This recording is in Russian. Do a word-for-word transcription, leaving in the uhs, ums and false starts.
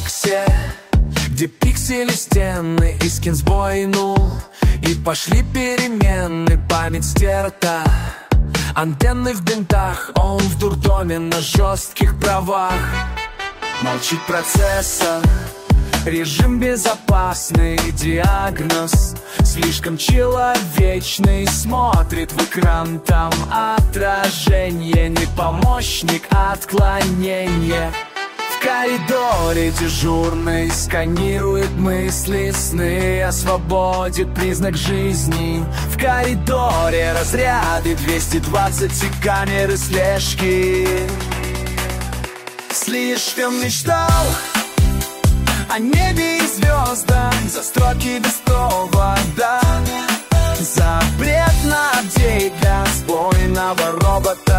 Роблоксе, где пиксели стены и скин сбойнул. И пошли перемены, память стерта, антенны в бинтах, он в дурдоме на жестких правах. Молчит процессор, режим безопасный, диагноз слишком человечный. Смотрит в экран, там отражение, не помощник, отклонение. В коридоре дежурный сканирует мысли, сны о свободе, признак жизни. В коридоре разряды двести двадцать и камеры слежки. Слишком мечтал о небе и звездах, за строки без провода. Запрет на апдейт для сбойного робота.